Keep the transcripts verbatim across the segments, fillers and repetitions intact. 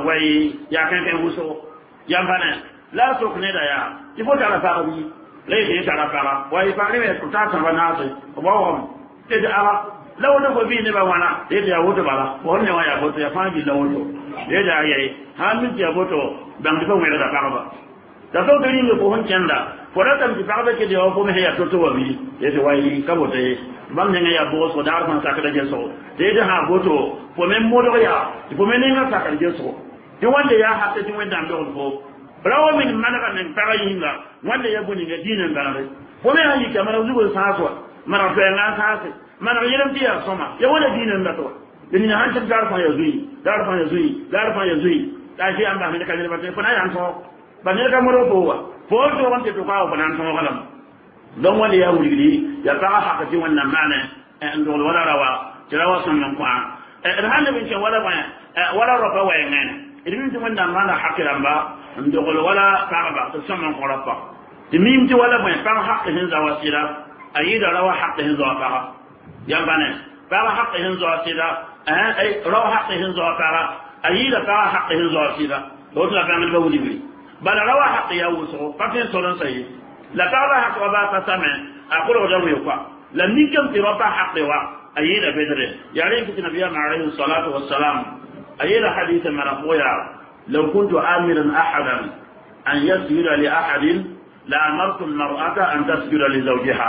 wai ya kan kan wuso ya bana la so ne da ya ifo ta la fara bi le de ta la fara wai fa ne ko ta ta bana sai ba wa te da ala lawo da ko bi ne ba wana de da woto bala ko ne wa ya woto ya fa bi lawo to de da yayi ha min ya woto dan ko me da fara ba da so da ni ko hon kenda ko da tam bi fara ke de ko me ya to to wa bi de da wai ka bo te bam ne ya bo so dar man sakada je so de da ha goto ko men mo do ya ko men ne sakada je so de wanda ya hatta din wanda am do ko rawo min manaka men fara yinga wanda ya buni ga dinin garare ko me hayi kamar zugo saso mara fe nga sase mara yelam tiya soma ya wala dinin da to din han tan dar fa ya zui dar fa ya zui dar fa ya zui da shi an ba min kan ne ba te fa na yan so ba ne ka moro ko wa fo to wanda to ka ba nan so galam don wanda ya wuri ya ta haka ji wannan mana en dole wala rawa jirawa sun nan kwa er hande bin ce wala ba wala rafa wa ngana idan mun wannan mana hakiran ba dole wala ka ba to saman qarafa timim ji wala ba fa hakka hin zawasira ayida rawa hakka hin zawafara yambane fa hakka hin zawasira ay rawa hakka hin zawafara ayida fa hakka hin zawasira to la fa min ba wuri bala rawa hakka ya wuso fa tin solon sai la تعالى حق وباتا سمع أقول ودوي يقع لم يكن تربى حق وا أيدا بدر يعني في النبي عليه الصلاة والسلام أيدا حديث مرفوع لو كنت آمرا أحدا أن يسجد لأحد لأمرت المرأة أن تسجد لزوجها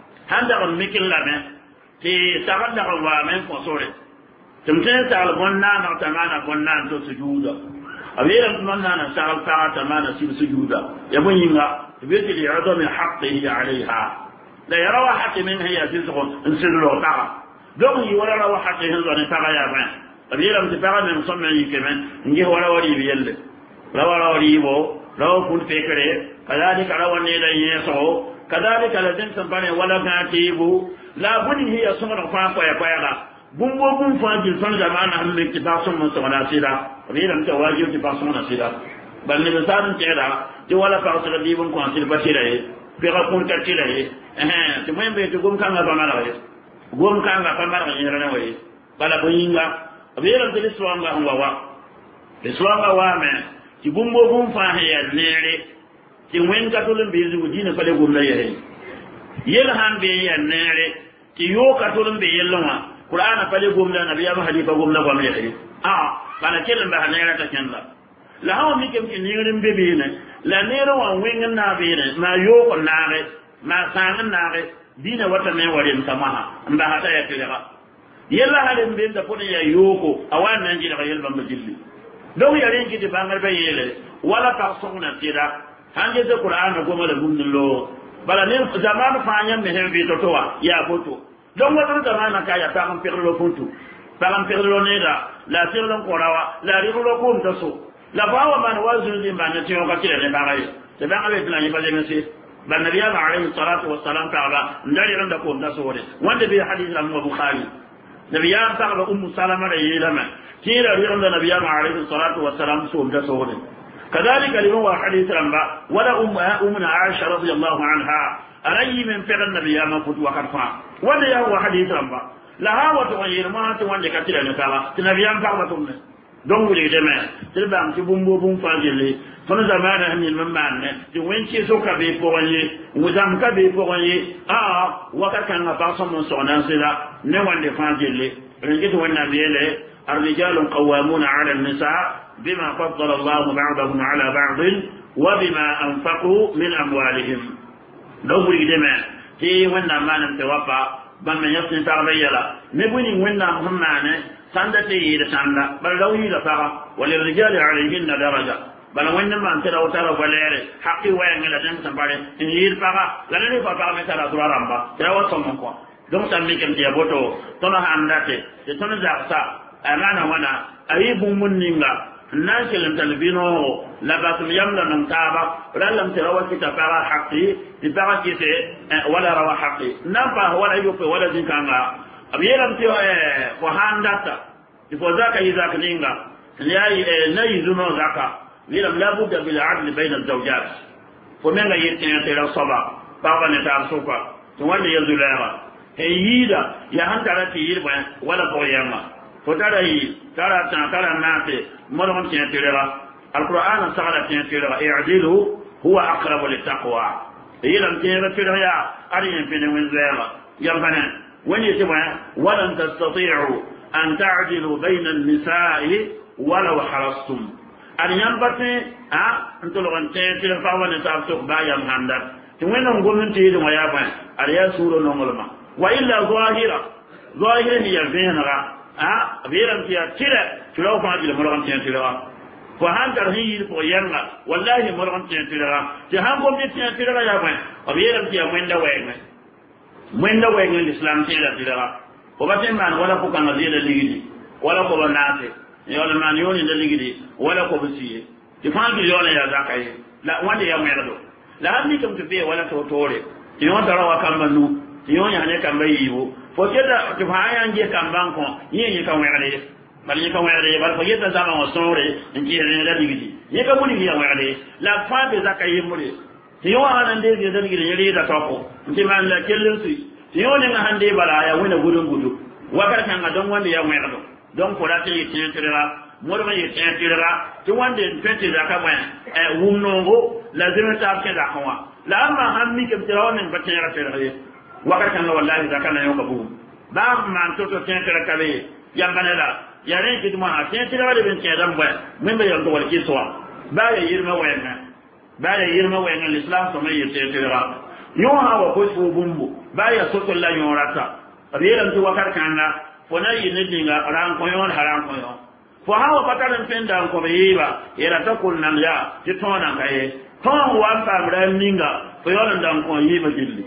هذا المكن لنا في سغل الوامن وصورة تمتين تعال قلنا نعتمانا قلنا أنت سجودا أبيرا قلنا نسأل فاعة ما نسيب سجودا يبون ينغا بيت لعظم حقه عليها لا يرى حق من هي تزغ انسل له طاقه دون ولا روى حقه هذا نتاقا يا بان أبيرا متفاقا من صمعي كمان نجيه ولا ولي بيل لا ولا ولي بو لو كنت فكره كذلك روى نيلا يسعو كذلك لدن سنباني ولا كاتيبو لا بني هي صمر فاقوا يا قيالا بمبو بم فاجل سنجمعنا هم اكتباسهم من سمنا سيدا أبيرا متواجه اكتباسهم سيدا بل نبسان تيرا ti wala fa so di bon ko antil basira e bi ga kun tatila e eh ti moy be to gum kanga ba mala e gum kanga pa mala e rana we bala bo yinga be ran de islam ga wa wa islam ga wa me ti bumbo bum fa he ya nere ti wen ka to len be zu dina fa le gum la ye yel han be ya nere ti yo ka to len be yello ma qur'ana fa le gum la nabiya ma hadifa gum la ba me ye ah bala kelen ba nere ta kenla la hawa mi kem ki nirin bebe ne la nero wa wingen na bene ma yo ko naare ma sang naare dina wata me warin samaha mba hata ya tira yella halen ben da pone ya yoko awan nan jira yel bamba jilli do ya ren ki de bangal be yele wala ta sona tira hanje de qur'an ko mala gumnlo bala ne zaman faanya me hen bi to to wa ya foto don wata zaman ka ya ta kan perlo funtu ta kan perlo ne da la tirlon ko rawa la rilo ko mtaso la bawa man wazun din ban tiyo ka tire ne bagaye te ban abe plan yi baje nasi ban nabiya alayhi salatu wassalam ta'ala ndari randa ko ndaso wore wanda bi hadith al bukhari nabiya ta'ala ummu salama da yelama tira randa nabiya alayhi salatu wassalam so ndaso wore kadhalika liman wa hadith ramba wala ummu ummuna aisha radiyallahu anha arayi min fi'l nabiya ma futu wa karfa wanda ya wa hadith ramba la hawa to yirma to wanda ka tire ne ta'ala nabiya ta'ala tumne donc les demain c'est bam ci bumbo bum fangele fana zamana hanin mamane di wenci so ka be poye wuzam ka be poye ah waka kan na ba son so nan sila ne wande fangele rengi to wanna bele الرجال قوامون على النساء بما فضل الله بعضهم على بعض وبما أنفقوا من أموالهم لو بريد ما تي ونا ما نتوفى بما يصنع تغبيلا نبني ونا مهمانه سندتي يد سندا بل لو يلفا وللرجال عليهن درجة بل وين ما أنت لو ترى فلير حقي وين لا تنسى بعد إن يلفا لا نلفا بعد مثلا ترى رمبا ترى وصلنا donc ça me comme dia boto tona andate te tona zaksa amana wana ayibu munninga nakel talbino la batum yamla nan taba ralam tarawa kita para haqqi di para kite wala rawa haqqi namba wala yupe wala dinkanga abiyeram tio e ko handata di ko zaka izaka ninga yayi nayi zuno zaka wilam la budda bil adl bayna az-zawjat ko menga yirtin tera saba baba ne tar sofa to wanda yazulama eyida ya hankara ti yirba wala boyama فترى ترى ترى الناس مرهم تنتظر القرآن سغل تنتظر اعدلوا هو أقرب للتقوى إيه لم تنتظر يا أرين في نوزيلا يربنا وين يتبع ولن تستطيعوا أن تعدلوا بين النساء ولو حرصتم أن ينبتي أه أنتم لو أن تنتظر فاوان تابتوك بايا مهندر وين نقول تيجي ما يبغى أريا سورة نقولما وإلا ظاهرة ظاهرة هي فينها أه فيرم فيها كلا كلاو فاجل مرغم تنتظر فهان ترهيل فويرنا والله مرغم تنتظر جهان قوم تنتظر يا بني وفيرم فيها وين دوين وين دوين الإسلام تنتظر وبعدين ما ولا فوق النزيل اللي ولا فوق الناس يقول ما نيون اللي يجي ولا فوق السيء تفهم بيقول يا ذاك لا وين يا ميردو لا أني كم تبيه ولا توتوري يوم ترى وكم منو يوم يعني كم بيجيبه فكذا تفهم أنجي كم بانكو يني كم يعرف بل يكم يعرف بل فكذا زمان وصوري إنجي لا يجي يكم مني يعرف لا فاهم ذاك يمري يوم أنا ندي ذا يجي يجي ذا تقو إنتي ما لا كلمسي يوم أنا هندي بلا يا وين غدون غدو وكذا كان غدون وين يا وين غدو دون كلاتي يتنتظر مرمى يتنتظر توان دين تنتظر كمان ومنوغو لازم تعرف كذا هو لا ما هم ميك بتراون بتشير ترى وقت كان والله إذا كان يوم كبوم بام ما أنتو تنتظر كذي يا منلا يا رين كده ما تنتظر ولا بنتظر بقى من بيجي تقول كيسوا بقى يرمى وين بقى يرمى وين الإسلام ثم يتنتظر يوم هو كويس وبومبو بقى يسوق الله يوم راتا ريال أنتو وقت كان فنا ينتظر ران كيون هران كيون فهو بطل فيندا كوبيبا يلا تقول نمجا تتونا كاي تون وانتا برامينغا فيولن دان كويبا جيلي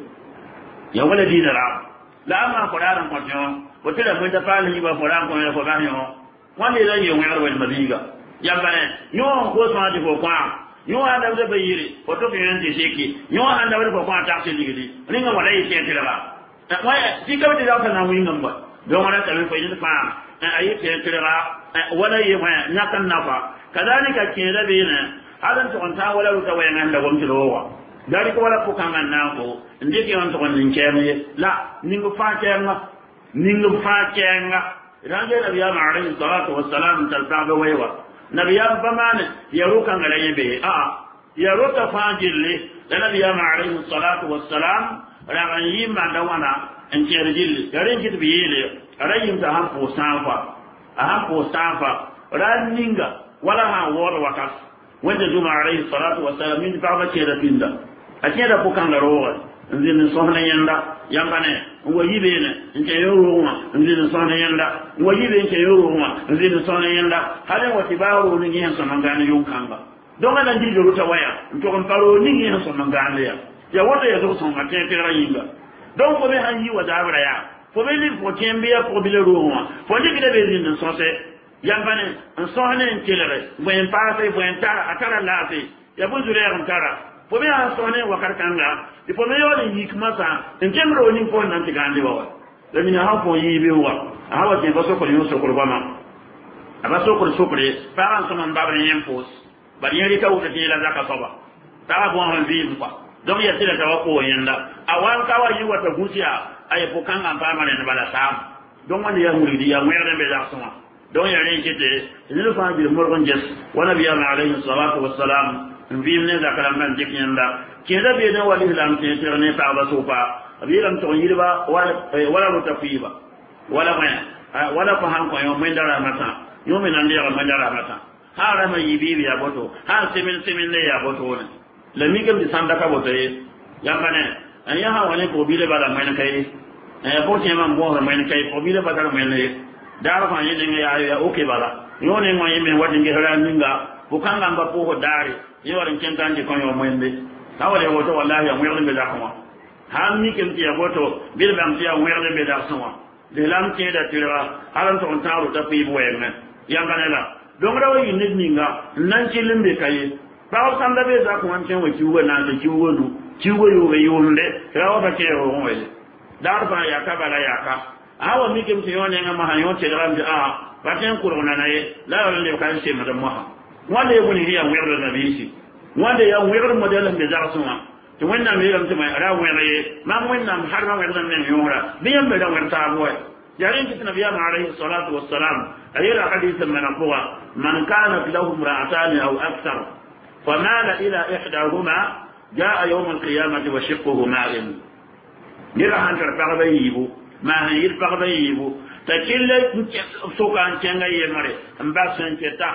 يا ولدي درا لا ما قران كوجون وتلا ميتا فالي با قران كويا فغانيو وان لا يوم يرو المديغا يا بني يوم كو سما دي فوقا يوم انا ده بيري وتو كيان شيكي يوم انا ده فوقا تاكسي ديغدي نيغا ولا يسي تيلا ما تيكا دي داو كنا وينغا دو مانا تلو فايدي فام اي تيلا ولا يما نكن نفا كذلك كيدا بينا هذا تكون ولا وتوين عند ومتلوا ذلك ولا فكان ناكو ndiki on to ninkeme la ningu fakenga ningu fakenga range nabiya alayhi salatu wassalam taltaga waywa nabiya bamane yaruka ngalayebe a yaruka fajille nabiya alayhi salatu wassalam ran yimma dawana en cerjille garin kitbiyele arayim ta han po sanfa aham po sanfa raninga wala ha wor wakas wanda juma alayhi salatu wassalam min baba ceda pinda akeda ko kangaro nzin sohna yanda yambane wayibene nke yoruma nzin sohna yanda wayibe nke yoruma nzin sohna yanda hade watibaru ni ngi hanso mangane yonkanga donga na ndijo ruta waya ntoko mparo ni ngi hanso mangane ya ya wote ya zo songa tetera yinga donc ko be hanyi wadabra ya ko be li ko kembiya ko bile ruuma ko ni bile be nzin sose yambane sohna nkelere bo en parase bo en tara atara lafi ya buzure ya ntara ko be ha sohna wakarkanga ifo me yoni yikmasa nkemro ni ko nan tigande wa le mina ha ko yibe wa hawa ke baso ko yuso ko bama abaso ko sokre paran so man babre yempos bari yeri taw de la zaka soba ta bo han bi kwa donc ya tira taw ko yenda awan ka wa yi wata gutia ay ko kan an ba mane bala sam donc man ya muridi ya mwere be da soma donc ya ren kete ni fa bi morgon jes wa nabiyyu alayhi salatu wassalam vimne da kalam dikenda keda be na wali lam te terne ta ba sofa abiram to yirba wala wala mutafiba wala ma wala fa han ko yo men dara mata yo men ande ya men dara mata hala ma yibi ya boto ha semin semin ne ya boto ne la mi gam di sanda ka boto e ya bane an ya ha wani ko bile bala men kai e ko te man bo men kai ko bile bala men ne dara fa yin ne ya ya okay bala yo ne mo yime wadi ngera ninga bukanga mba ko dari yo ren kentanje ko yo mwende awale woto wallahi ya mwerde be dakwa hamni kemti ya woto bil bamti ya mwerde be dakwa de lam te da tira alan to taru ta fi boyenne yanganela dongra wayi nidninga nan cilimbe kai bawo sanda be za ko wanten wa ciwo na da ciwo du ciwo yo be yonde rawa ba ke ro moye dar ba ya ka bala ya ka awa mi kemti yo ne ngama hayo te rambe a baten kurona naye la wala le kan se madam maha wanda ya guni ya mwerde na bisi wanda ya wuyar modelan da za su ma to wannan me ran tuma ra wuyar ma wannan har ran wannan ne yora biyan me da wata boy جارين في النبي عليه الصلاة والسلام أيضا حديث من أقوى من كانت له امرأتان أو أكثر فمال إلى إحداهما جاء يوم القيامة وشقه مائل نرى هنتر فغبيبو ما هنير فغبيبو تكيل سوكان كنغا يمري مباسن كتا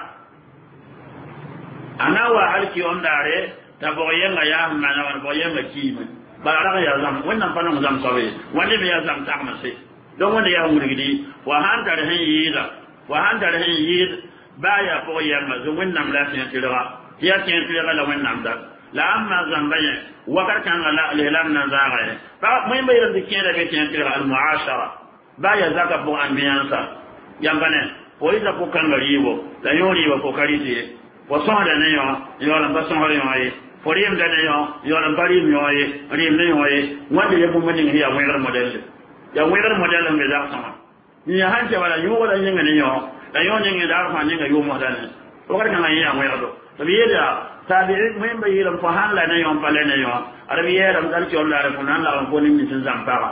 أنا وعلك يوم داري تبغيين يا همانا ونبغيين كيما بارغ يا زم وين فانا زم صوي وين بيا زم تعمسي don wanda ya murgidi wa hantar han yida wa hantar han yid baya ko yamma zo wannan lafiya tirawa ya tin tirawa la wannan da la amma zambaya wa karkan la lelan nan zaga fa mai bai da kira be tin tirawa al muashara baya zaka bo ambiyansa yambane ko ida ko kan garibo da yori wa ko kariti wa sonda ne yo yo la ba sonda yo yi forim da ne yo yo la bari yo yi rim ne yo yi wanda ya mun ne ya mai model ya wayar model me da sama ni ya hanje wala yo wala nyanga ne yo da yo nyanga da fa nyanga yo model to kar kana ya wayar do to biye da tabi'i mun bai ran fa hala ne yo pale ne yo arabiye ran dal ci Allah ran nan la ko ni tin zampara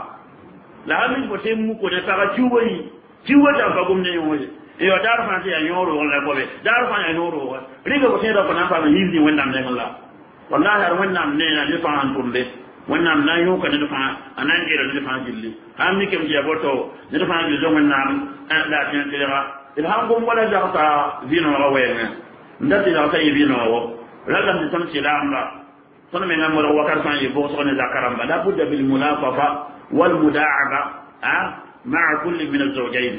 la amin ko tem mu ko da ta ciwoyi ciwo da fa gum ne yo yo dar fa ya yoro wala ko be dar fa ya yoro wa riga ko te da ko nan fa ni ni wannan ne Allah wallahi har wannan ne na ni fa an tumbe wannan nan yo ka da fa anan jira da fa jilli amni kem je boto ne da fa jilli zo wannan da tin tira ilham gum wala da ta vino wa wenga ndati da ta vino wa ragam de tam sila amba sono men amoro wakar fan yi bo sono zakaramba la budda bil munafafa wal mudaaba ha ma'a kulli min az-zawjayn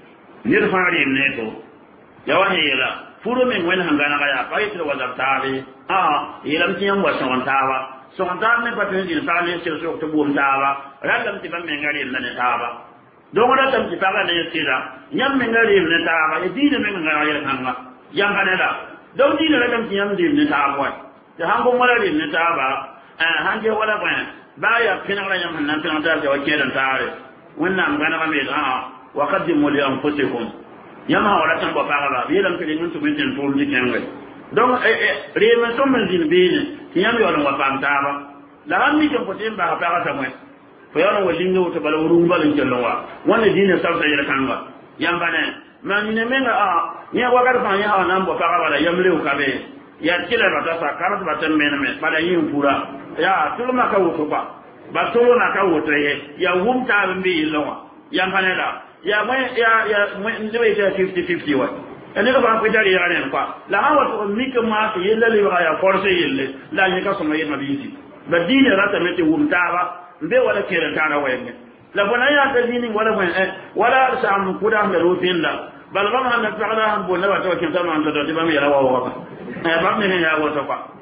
nirfa'ri neto yawahi yela furo men wen hangana kaya paitro wa zartabi ah yelam tiyam wa sontawa sonta me patun din sale sel so to bum tawa ragam ti bam ngari ne tawa don wala tam ti tawa ne sira nyam me ngari ne tawa e dine me ngara yel hanga yang kanela don dine ragam ti yam din ne tawa ta hango wala din ne tawa eh hanje wala ba baya kinara nyam nan tan ta wa kedan tare wannan ngana me da wa qaddimu li anfusikum yama wala tan ba fara bi lam kele nun to bin tin tul dikenwe donc reme to men din bine yam yo no wa taba la hammi ko potem ba fara ta mo ko yo no lingo to bala wuru mbal ngello wa wona dine salsa yele kanga yam bane man ne menga a ni wa gar fa ya na mbo fara wala yam lew kabe ya kila ba ta sakara ba tan men me bala yin pura ya tulma ka wuto ba ba to na ka wuto ye ya humta mbi lawa yam bane la ya mai ya ya ndewe ta fifty fifty wa ene ko ba ko dari ya ne kwa la hawa to mi ka ma ke yella le ya force yelle la ni ka so mai ma bisi ba dine rata mete humtawa mbe wala kere tana wayne la bona ya ta dini wala mo eh wala sam kuda me rutin la bal ba ma na ta'ala han bo na wa to kin sama ando to ba mi ya wa wa eh ba mi ne ya wa to kwa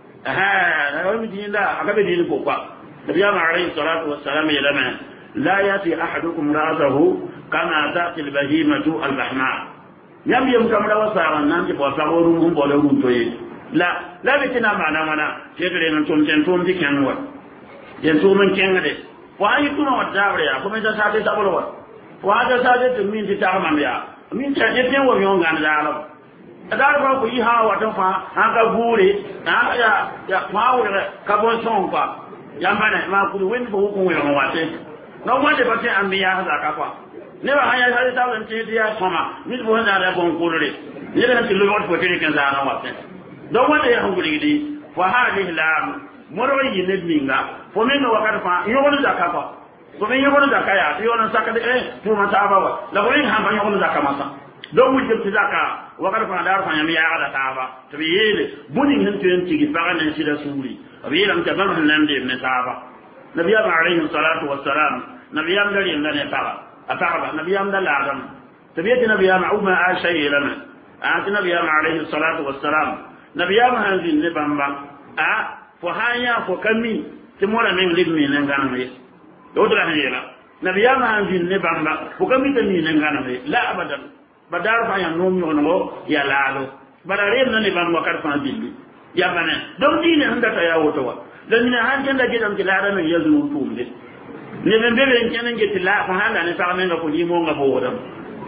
eh na mi dini da aka be dini ko kwa nabi ya alayhi salatu wassalam ya lama la yati ahadukum ra'sahu kama ta'ti al-bahimatu al-bahma yam yam kamra wasara nan ti bo saworu mum bo le mum toyi la la bitina mana mana tegere nan ton ten ton dikan wa yen to men kengade wa yi tuno wa dabre ya kuma da sate ta bolwa wa da sate to min ti ta man ya min ta je ten wo yon gan da ala adar ba ko yi ha wa to fa ha ka gure ha ya ya ma wo ka bon son fa yamane ma ku wen bo ko wo wa te no wande ba te ambiya ha ka kwa ne ba hanya sai ta ran ce ya sama mi bo na da bon kulure ne da ti lo ko te kan za na wa te don wanda ya hunguri gidi fa hadhihi la moro yi ne minga fo min no wakar fa yo wona zakka fa fo min yo wona zakka ya yo wona zakka de eh fu ma ta ba wa la ko yin han fa yo wona zakka masa don wujje ti zakka wakar fa dar fa yami ya da ta ba to bi yele buni hin tin ti gi fa nan shi da suri abi lam ta ban nan de ne ta ba nabiya alayhi salatu wassalam nabiyam dari nan ne ta ba ataba nabiyam da adam tabiyati nabiyam umma ashay lana ati nabiyam alayhi salatu wassalam nabiyam hanzin ne bamba a fo hanya fo kami ti mora men lidmi nan ganan me do dra hanyela nabiyam hanzin ne bamba fo kami ta ni nan ganan me la abadan badar fa yan nom non go ya lalo badare nan ne bamba kar fa dilli ya bana don dine handa ta yawo to wa dan ne han janda gidan ki lara men yazu tumde ne ben bebe kenen ge tilla fa handa ne fa men ko ni mo nga bo wadam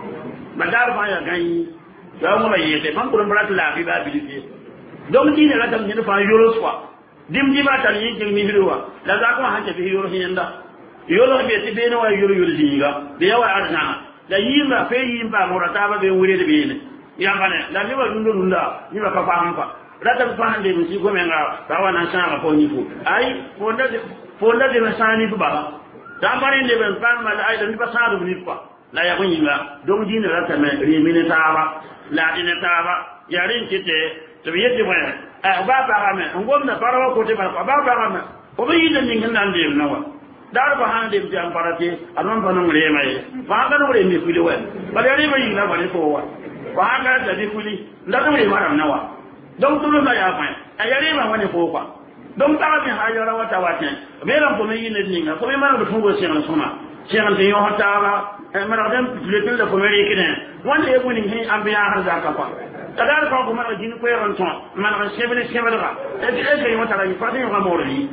badar fa ya gani ya mo yete ban ko mbara la bi ba bi donc dine la tam ne fa yoro swa dim di ba tan yin mi hirwa la za ko han ke bi yoro hinda yoro be ti be no wa yoro yoro jinga be yawa adna da yima fe yimba morata ba be wure de bene yambane la ni ba dundo dunda ni ba ka faham fa rata ba faham de musi ko menga tawana sana ko ni fu ai fonda de fonda de masani bu ba da bare de ben fam ma ai da ni ba sa du ni fa la ya kunyi ba don jini rata me rimine taaba la dine taaba yarin kite to yete ba a ba ba me ngom na parawa ko te ba ba ba me o be yin ni ngan de na wa dar ba han de jam parate anon ba no re mai ba ga no re mi fili wa ba de ba yin na ba ne ko wa ba ga da di fili nda no re mara na wa don tulu na ya fa a yare ba wani ko kwa don ta mi ha yara wata wata be ran ko me yin ni na ko me mara da fugo sai na suma sai an de yo hata ba mara dem le tel da ko me yake wanda ya guni hin an biya har da ka fa kadar ko ko mara jin ko yaron ton mara shebele shebele ba e e ke mo tara yi fa de ko mo ri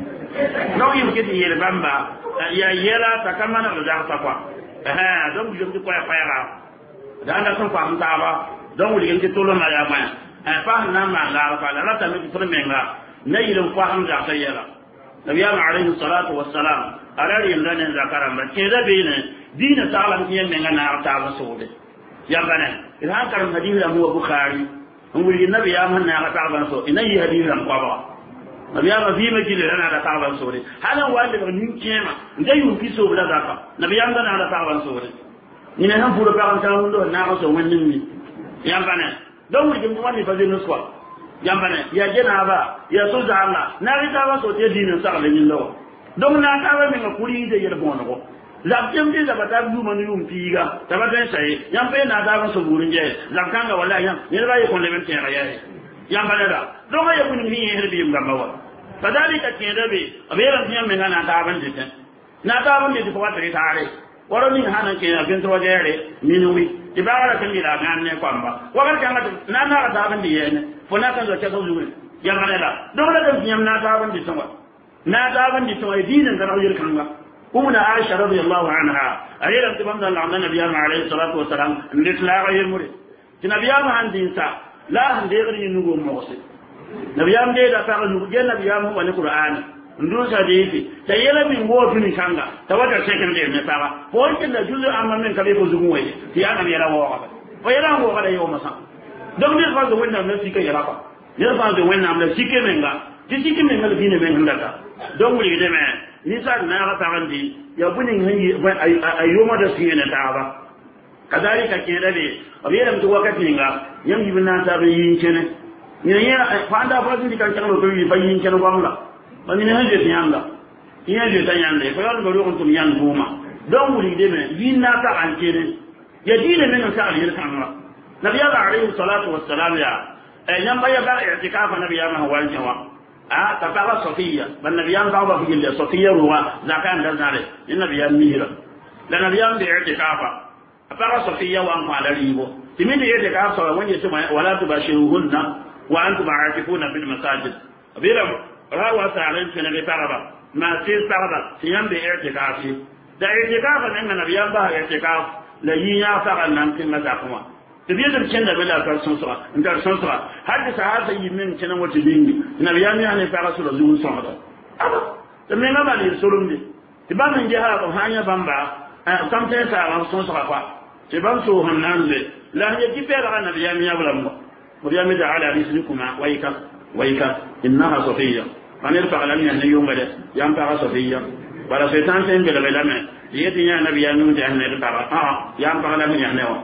no yi ke di yele bamba ya yela ta kamana da ta kwa eh don ju ko ya fa ya da anda son fa mta ba don wuli ke tolo na ya ma eh fa na ma la fa la ta mi fure menga ne yi fa ham da ta yela nabiyana alayhi salatu wassalam arari ndane zakara ba ke da be ne dina ta ala ke menga na ta ba so de yambane idan karam hadisi da mu bukhari an wuri nabi ya manna ga ta ban so ina yi hadisi an kwaba nabi ya ma fi majil ana da ta ban so de halan wanda ga nin kema ndai yu fi so bla da ka nabi ya ndana da ta ban so de ni ne han furo ka ta hundo na ko so wannan ni yambane don wuri mu wani fa zai nuswa yambane ya jena ba ya so da Allah na ri ta ba so te dinin sa da yin lawa don na ta ba min kuri da yar bono ko zabtem de zabata du manu yum piga tabata sai yam pe na da so burin je zakanga wallahi yam ne ba yi kon le men tere ya yam balada do ga yakun ni her bi yum gamawa kadalika ke dabe abera yam men na da ban de na da ban de ko wata tare waro ni hanan ke na bin to jere minui ibara kan ila gan ne kwamba wagar kan na na da ban de yene fo na kan zo ke so zuwe yam balada do ga yam na da ban de so na da ban de so dinin da rawir kan ga أمنا عائشة رضي الله عنها أهلا تبمد الله عن النبي عليه الصلاة والسلام نت لا غير مريد النبي عن دين سا لا هم دغري نقول موصل نبي عن دين دفع نقول النبي عن هو القرآن ندرس هذه تيلا من هو في نشانة توجه سكن دين نتابع فوق إن جزء أمام من كبير زموي في أنا يلا وقف فيلا هو قال يوم مسا دم نرفع زوجنا من سكة يلا نرفع زوجنا من سكة منغا تسكة منغا الدين من هندا دم ولي دم nisa na ga tarandi ya bunin hanyi ayyoma da su ne ta ba kadalika ke da ne abiyan to wakati nga yam yibna ta be yin kene ni ya fanda fa din kan kan ko yi bayin kene gwamla bani ne hanje tiyanga iya je tanyanda ko yan go ko tum yan goma don wuri de me yin na ta an kene ya dine men ka ali kan ma nabi alayhi salatu wassalam ya yan baya ba i'tikafa nabi ya ma wal jawa ah tafara Sofia ban nabiyan ka ba figil Sofia ruwa zakan dan nare in nabiyan mira dan nabiyan da yake kafa tafara Sofia wa an kwala ribo timin da yake kafa wanda ce wala tubashiruhunna wa antum aakifuna fil masajid abira rawa ta'arin kana bi taraba ma sai taraba tiyan da yake kafi da yake kafa nan nabiyan ba yake kafa la yin ya fara nan kin mata kuma تبيدر كنا بلا كرسنسرة إن كرسنسرة هذا ساعات يمين كنا وتديني نبيان يعني فارس الرجول صعدا أبدا تمين ما بني سلوم دي تبان من جهة وهانيا بامبا كم تنسى كرسنسرة فا تبان سو هنانزل لا هي كيف يلقى نبيان يا بلمو نبيان مدى على رسلكما ويكا ويكا إنها صفية فنرفع لنا أن يوم بدا ينفع صفية ولا شيطان تنبل بلما يتي يا نبيان نوجه أن يرفع آه ينفع لنا يهنوا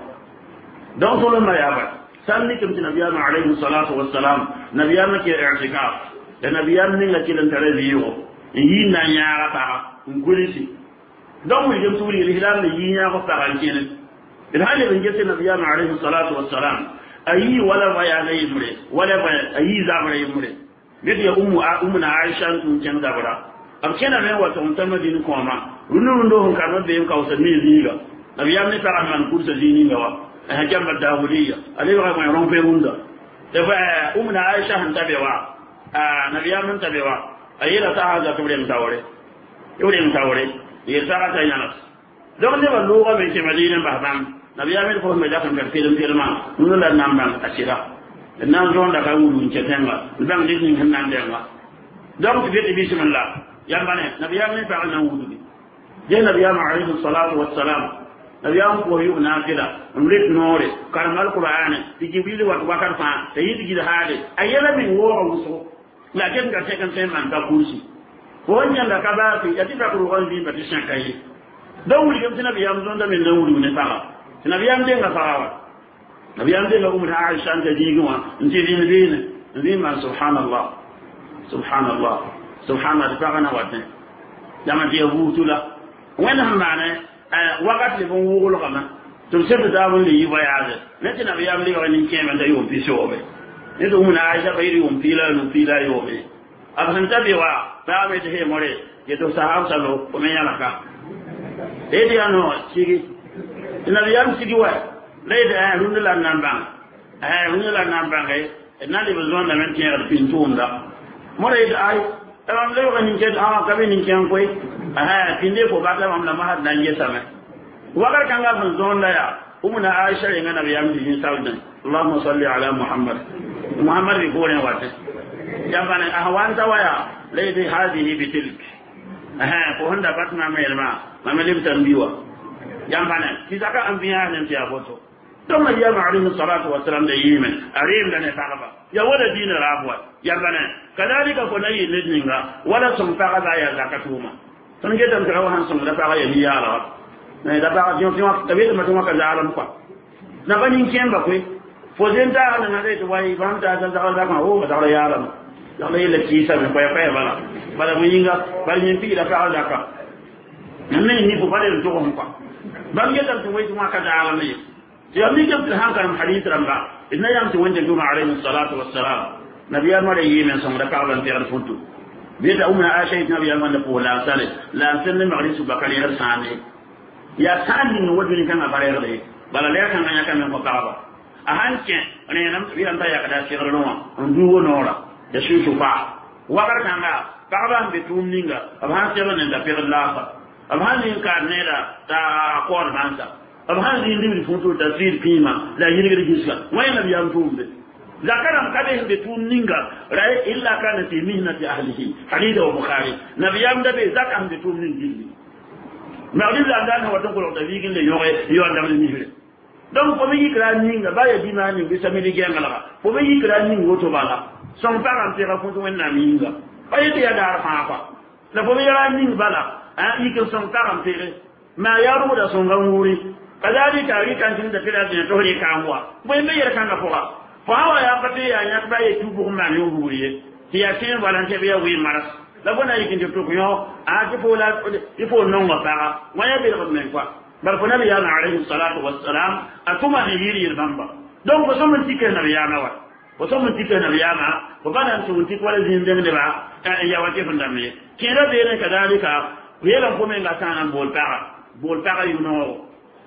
donc solo ma yaba sanni kum nabiyana alayhi salatu wassalam nabiyana ke i'tikaf da nabiyana ni ngati lan tare biyo yi na nyaara ta ngulisi donc wi dem turi hilal ni yi nyaa ko ta kene idan hali bin gese nabiyana alayhi salatu wassalam ayi wala waya lay mure wala ba ayi zamare mure gidi ummu ummu na aisha tun ken dabara am kena men wato mutamadin ko ma runu ndo hon kanu be ko sa ni ziga nabiyana ta rahman kursa zini ngawa هجم الداودية اللي بغى ما يرون في وندا تبع أمنا عائشة هنتبعوا نبيا من تبعوا أيلا تهذا تبرم توري تبرم توري يسارة تيانس دون ده اللغة من مدينة بحبان نبيا من فهم مدافع كثير من الما نقول النام بان أشيرا النام جون ده كانوا من كتنغا البان دين هنان دينغا دون تبيت بسم الله يا بني نبيا من فعلنا وجودي جاء نبيا عليه الصلاة والسلام nabiyam ko yu nafila umrit nore karmal qur'ani tijibil wa wakar fa tayi tigi hade ayela min wo wuso la ken ga tekan sen man ka kursi ko nyanda ka ba fi yati ka qur'an bi bati shankai dawul yam nabiyam zonda min dawul ne fa nabiyam de nga fa nabiyam de ummu aisha anta digwa nti din din din ma subhanallah subhanallah subhanallah ta'ala wa jama dia wutula wena maana wakati bon wugul kama to sebe da won li bayaade neti na biyam li woni kema da yom pisobe ne do mun aisha bayri yom pila no pila yobe aban tabi wa da me te more ye do sahab salo ko me yala ka e di ano sigi ina biyam sigi wa le da runula namba eh runula namba ngai na de besoin da men tiere pintunda more da ai tamam le woni ke ah kabe ni kan koy aha kinde ko ba ta mamla mahad nan ye sama wakar kan ga sun zon da ya umuna aisha yin annabi ya mi yin saudan allahumma salli ala muhammad muhammad bi gore wata jambana ahwan tawaya laydi hadhihi bitilk aha ko honda batna melma mamelim tambiwa jambana kizaka anbiya nan tiya foto ثم يا عليه الصلاة والسلام دائما أريم لنا فقط يا ولا دين رابوا يا بنا كذلك كناي لدينا ولا سم فقط يا زكاتوما تنجد أن تروحان سم لفقط يا رب نه لفقط يوم يوم تبيت ما تما كذا عالم قا نبني كم بقول فوزنتا أنا نريد واي فهم تاسع تقول لك ما هو بتقول يا رب يقول لي لكيسة من قوي قوي بلا بلا مينغا بلا ينتي لفقط لك نمني نيبو بلا يرجعهم قا بل يدل تويت ما كذا عالم يومي جبت هانكم حديث رمضان إن يوم توجه الجمعة عليه الصلاة والسلام نبي الله عليه من سمر كعبا في الفوتو بيت أمنا عائشة نبي الله نقول لا سالي لا سلم عليه سبكاني رساني يا سالي نودني كما فرير لي بلا لا كان يا كان من كعبا أهانك أنا ينام في أنت يا كذا سير لونه ندوه نورا يسوي شفا وقر كان كعبا بتوم نينغا أبهان سيرنا ندبر الله أبهان ينكر نيرا تا أقوال مانسا أبهان يندم فوتو تسير فيما لا ينقدر يجلس وين بيام توم به ذكرهم كده بتوم نينغا رأي إلا كان في مهنة أهله حديث وبخاري نبيام ده بذكرهم بتوم نينغ ما أقول لك أنا هو تقول تبيك اللي يوم يوم ده من مهر دم فمي يكران نينغا بايا ديما نينغ بسمي جيان لا فمي يكران نينغ وتبالا سنفعل ترى فوتو من نينغا بايا تيا دار فافا لا فمي يكران نينغ بالا أه يكون سنفعل ترى ما يارو ده سنغموري كذلك أريد أن تنتقل إلى تهري كاموا وين بير كان فوا فهو يا بتي يا نكبا يتوبه ما يوبويه هي سين ولا تبيه وين مرس لبنا يمكن تتوقعه أجفوا لا يفوا نوم وفاء وين بير من فوا بل فنبي عليه الصلاة والسلام أكما هيري البامبا دون بسمن تيكن نبي أنا وسمن تيكن نبي أنا وبنا أنتم تيك ولا زين دم نبا يا وجه فندمي كذا بين كذلك ويلا فمن غسان بول بقى بول بقى ينور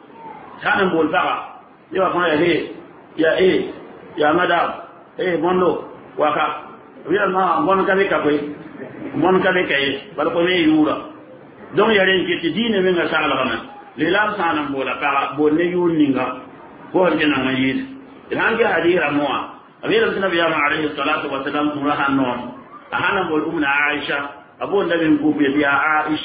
كان بول بقى يا فما هي يا إيه يا مدام إيه بندو وكا ويا ما بندو كذي كوي بندو كذي كذي بل كوي يورا دون يرين كتير دين من غسان لغنا ليلام سان بولا بقى بول نيور نينغا بول جنا ميز الآن جاء حديث رموا أمير النبي عليه الصلاة والسلام تمرها النوم أهانا بول أمنا عائشة أبو النبي نقول يا عائش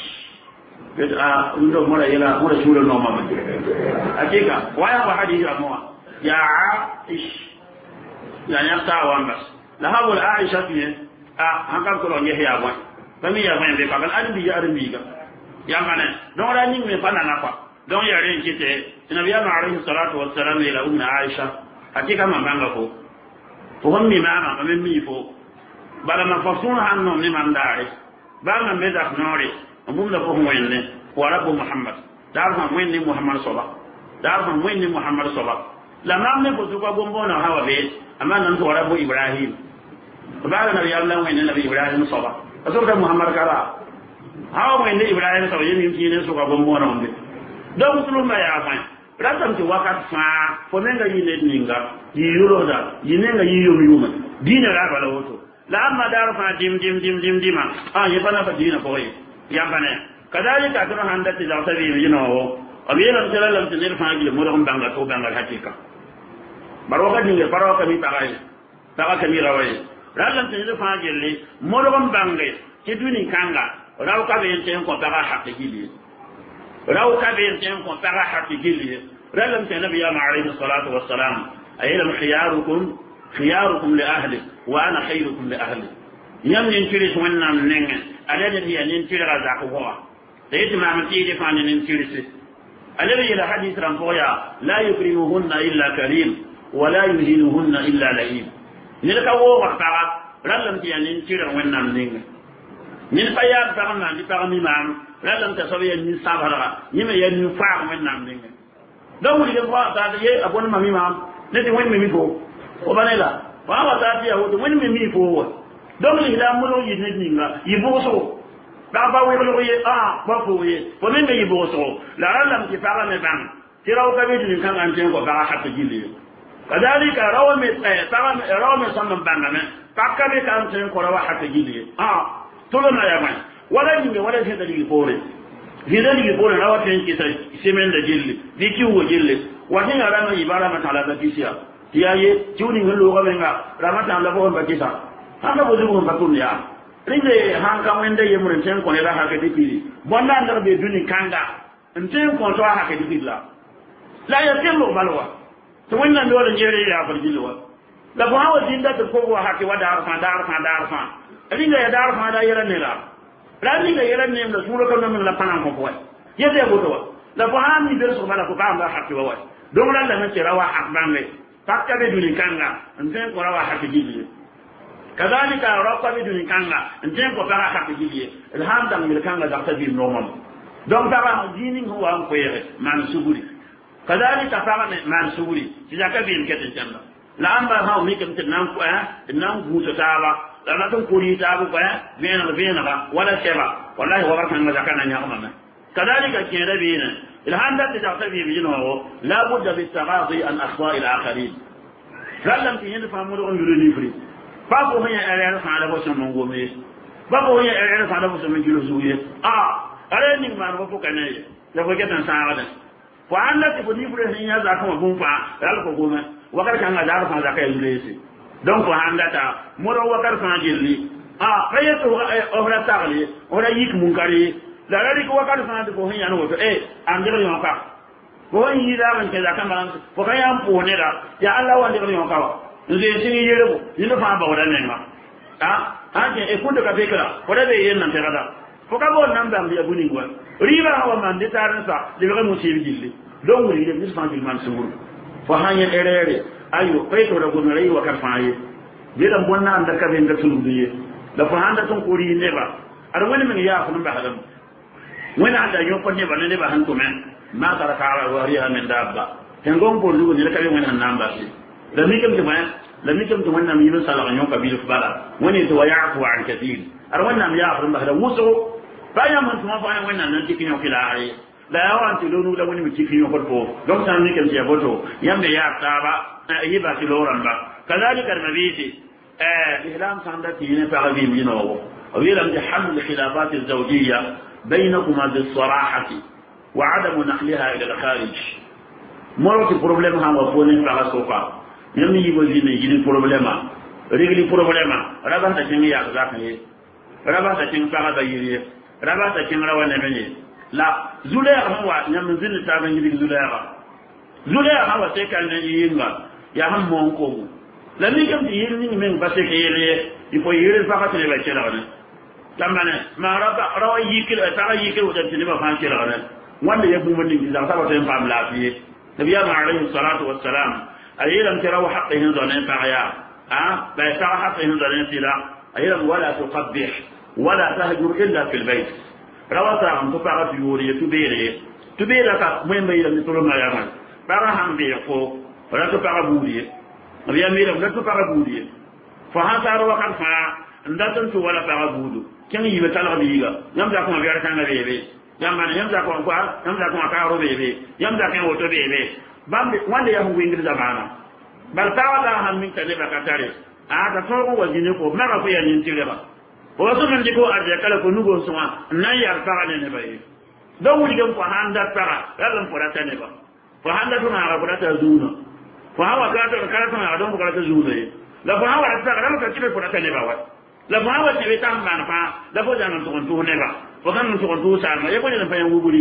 بدأ عنده مرة إلى مرة شهور النوم أكيكا ويا واحد يجرموا يا عائش يعني يقطع وان بس لهذا العائشة فيه آه هنقول كلون يحيى وان فمي يا وين بيقول أنا بيجي أنا بيجي يا مانا دون راني من فانا نقى دون يرين كده النبي عليه الصلاة والسلام إلى أم عائشة أكيكا ما بانغفو فهم ماما فمن ميفو بل ما فصون عنهم لمن داري بل من بدأ نوري أبوم لفهم وينه ورب محمد دارهم وينه محمد صلى الله دارهم وينه محمد صلى الله لما من بزوجة بومبونا هوا بيت أما ننتو ورب إبراهيم بعد نبي الله وينه نبي إبراهيم صلى الله أسرع محمد كلا هوا وينه إبراهيم صلى الله يمكن سوى بومبونا هم بيت دم سلوم ما يعفن راتم توقف فا فمنغا ينينغا ييرودا ينينغا ييوم يوم دين رابع لوتو لما دارفا ديم ديم ديم ديم ديم آه يبنا بدينا كوي يابنا كذلك أكثر عند تجارة ينو أبينا مثلا لم تنير فاجل مرهم بانغا تو بانغا حقيقة بروكا دينغ بروكا مي باغاي باغا كمي راوي رال لم تنير فاجل لي مرهم بانغا كدوني كانغا راوكا بينتين كو باغا حقيقي raw ka be ten ko para hatti gilli ralam ta nabi alayhi salatu wassalam aylam khiyarukum khiyarukum li ahli wa ana khayrukum li ahli yam nin tiri wannan nen alade ya nin tiri ga zaka gowa da yiti ma mun tiri fa nin tiri se alade ila hadith ran boya la yukrimuhunna illa karim wa la yuhinuhunna illa la'im ni ka wo wa ta ralam ti nin tiri wannan nen nin fa ya ta na di ta mi man ralam ta sabiya ni sabara ni me yan fa wannan nen dan wuri da ba ta ye abon mami ma ne ti wani mi ko o banela wa wa ta ti ya wo wani mi ko wo donc li la mo yi ne ninga yiboso da ba we lo ye ah ba ko ye ko men ne yiboso la alam ki fara me ban tiraw ka be din kan an ten ko ba hatta jili kadalika rawa me ta tara me rawa me samman ban me takka be kan ten ko rawa hatta jili ah tolo na ya mai wala ni me wala se da li pore hidani li pore rawa ten ki ta semen da jili di ki wo jili wa tin ara ma ibara ma tala da tisia tiaye tiuni ngelo ga menga ramata la bo ba tisa hanga bodu ko batun ya rinde hanga wende yemuren ten ko ne ra ha ke dipiri bonna ndar be duni kanga enten ko to ha ke dipila la ya tembo balwa to wannan dole njere ya farjilwa la bo hawa dinda to ko ha ke wada arfa dar fa dar fa rinde ya dar fa da yara ne la rinde ya yara ne la sura ko non la panan ko ko yede bodo la bo ha mi ber so mala ko ba ha ke wa don ran da ne rawa akbanle takka be duni kanga enten ko rawa ha ke dipili كذلك رقم بدون كanga انتين ko para hakki jiye alhamdulillah mil kanga da tabi normal donc tara dini ko am ko yere man suburi kadalika tara man suburi sija ka bin kete tamba la amba ha mi kam tan nan ko eh nan guto tala la na ton ko ni tabu ko eh bena bena ba wala seba wallahi wa barkan da kana nya amma kadalika kire bina alhamdulillah da tabi bino la budda bi taghadi an akhta' al akharin lam tin famu do ngulu ni fri babo hanya ere fa da boso mongome babo hanya ere fa da boso mengilo zuye ah are ni man ko kanaye da ko ketan saada ko anda ti bodi bure hanya za ka mabun fa dal ko goma wakar kan da fa za ka yulesi donc ko anda ta moro wakar fa jilli ah kayeto ohra tagli ora yik munkari la rari ko wakar fa ko hanya no to eh andiro yo ka ko yi da man ke za ka maran ko kayam po ne da ya Allah wa ndiro yo ka nze singi yerebo yino fa ba wala nenma ha anje e kundo ka bekala wala be yen nan terada ko ka bon nan bam ya buni gwa riba hawa man de taran sa de ga mo sebi jilli don wuri de misfan bil man suru fa hanya erere ayo kai to da gon rai wa kan faaye de dan bonna an da ka be nda tulu biye da fa handa ton kori ne ba ar wani min ya fa nan ba hadan wani anda yo ko ne ba ne ba han to men ma tara ka wa riha min dabba ten gon ko lu ne ka be wani nan ba shi لم يكن كمان لم يكن كمان من ينسى لغنيون قبيل فبلا وني تو يعفو عن كثير أرونا من يعفو ما هذا وصو فأيا من ثم فأيا وين ننتكين في العالي لا يوان تلونو لوني متكين يخرفو دون سان نيكن سيابوتو يم بيعف تابا يبا تلوران با كذلك المبيتي إعلام ساندتين فغبي منه ويلم تحمل الخلافات الزوجية بينكما بالصراحة وعدم نقلها إلى الخارج مرات البروبلم هم وفونين فغسوفا yami yibo zine yini problema regli problema raba ta tin ya za ka yi raba ta tin fara da yiri raba ta tin rawa ne menye la zulaya ha wa nyam zin ta ban yiri zulaya zulaya ha wa sai kan ne yinga ya ham mon ko la mi kam ti yiri ni men ba sai ke yiri ipo yiri fa ka tele ba cela ne tamane ma raba rawa yikil ta yikil da tin ba fa cela ne wanda ya bu mun ni da ta ba ta fam lafiye nabiya ma alayhi salatu wassalam أيضا تروا حقهم ظنين فعيا أه لا يترى حقهم ظنين سلا أيضا ولا تقبح ولا تهجر إلا في البيت روى أن تفعل في يوري تبيري تبيرك مهم بيلا مثل ما يعمل فرهم بيقو ولا تفعل بوري نبي أمير لا تفعل بوري فهذا روى قد فعل لا تنسوا ولا تفعل بوري كان يبتلغ بيلا يمزعكم بياركان بيبي يمزعكم يمزعكم يمزعكم أكارو بيبي يمزعكم وتو بيبي bambe wanda ya hu wingir zamana bal tawala han min tane ba katare a ta so ko wajine ko mara ko yanin tire ba o so man diko arje kala ko nugo suma nan yar fara ne bayi don wuri gam ko handa fara yalan ko rata ne ba ko handa tuna ga ko rata zuna ko hawa ka ta kala tuna don ko rata zuna la ko hawa rata ga ka tibe ko rata ne ba wa la ko hawa tibe tam man fa la ko janan to ko ne ba ko kan to ko sa ma e ko ne fa yan wuburi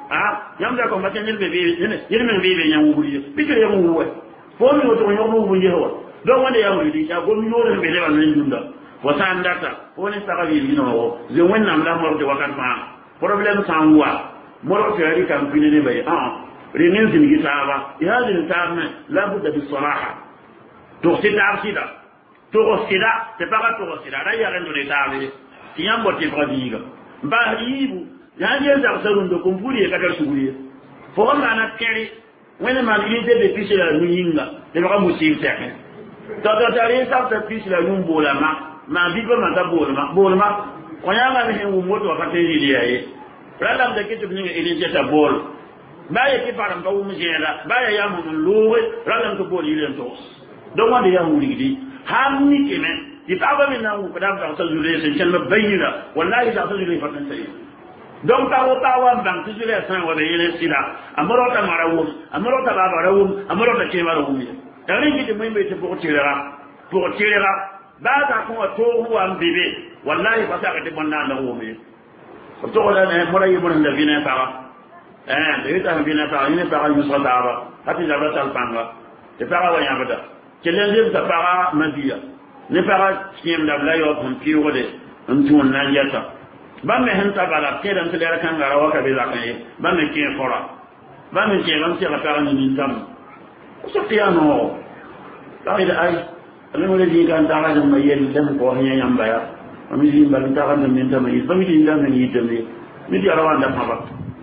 ah yam da ko matin yirbe be yirme be be nyam wuri bikire yam wuwa ko mi to yam wuwa yeho don wanda ya wuri ya go mi yoro be le ban ndunda wasa andata woni saka bi no je wonna am da mo de wakat ma problème sangwa moro tari kam pinene bay ah rinin sin gitaba ya hadin tarna la budda bis salaha to sida arsida to sida te paga to sida da ya rendo de tabe tiyambo te pradiga ba yibu ya je da sarundo kumburi ka dar suguri fo ma na keri wena man yide de pisela nyinga de ba musim teke to to tari sa te pisela nyumbo la ma ma bibo ma ta bolma bolma koyanga ni ngu moto wakati ile yaye ralam da kitu ni ile ta bol baya ki param ka umu jela baya ya mu luwe ralam to bol ile to don wanda ya wuri di hamni kemen di taba min na ku da ta zure sen ken bayina wallahi ta zure fatan sai don ta wata wan ban tu zure san wa ile sila amaro ta marawum amaro ta babarawum amaro ta ke marawum ya rin gidi mai bai ta ko tirera ko tirera ba ta ko to huwa bibe wallahi ba ta ka de bonna na wumi to wala ne moray ibn da bina ta eh de ta bina ta ni ta ni so ta ba hati da ba ta panga te para wa yamada kelen ta para madiya ne para skiem da la yo kon piwo de ntun nan yata ba me hen ta bala ke dan tele kan gara wa ka be la kan yi ba me ke fora ba me ke ran se la para ni ni tam so piano ta ida ai ale mo le di kan ta ga mai yen dem ko hanya yamba ya ami di ban ta kan min ta mai ba mi di dan ni tembe mi di arawan da papa